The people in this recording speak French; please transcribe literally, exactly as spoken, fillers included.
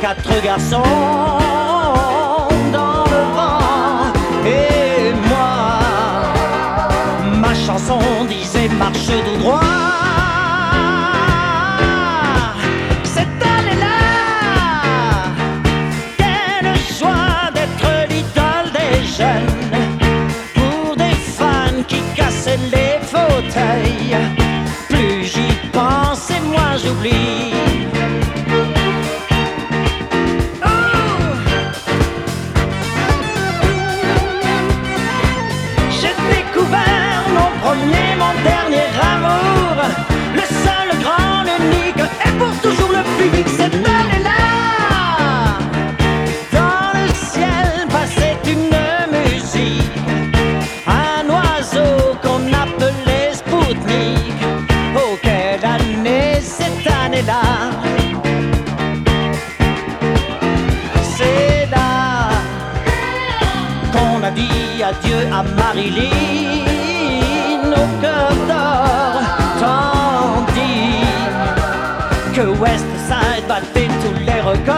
quatre garçons dans le vent. Et moi, ma chanson disait marche tout droit. Cette année-là, quelle joie d'être l'idole des jeunes. Pour des fans qui cassaient les fauteuils, plus j'y pense et moins j'oublie. Mon dernier amour, le seul, le grand, l'unique, et pour toujours le public. Cette année-là, dans le ciel passait une musique, un oiseau qu'on appelait Spoutnik. Oh, quelle année cette année-là! C'est là qu'on a dit adieu à Marilyn. Nos cœurs d'or, tandis que West Side battait tous les records.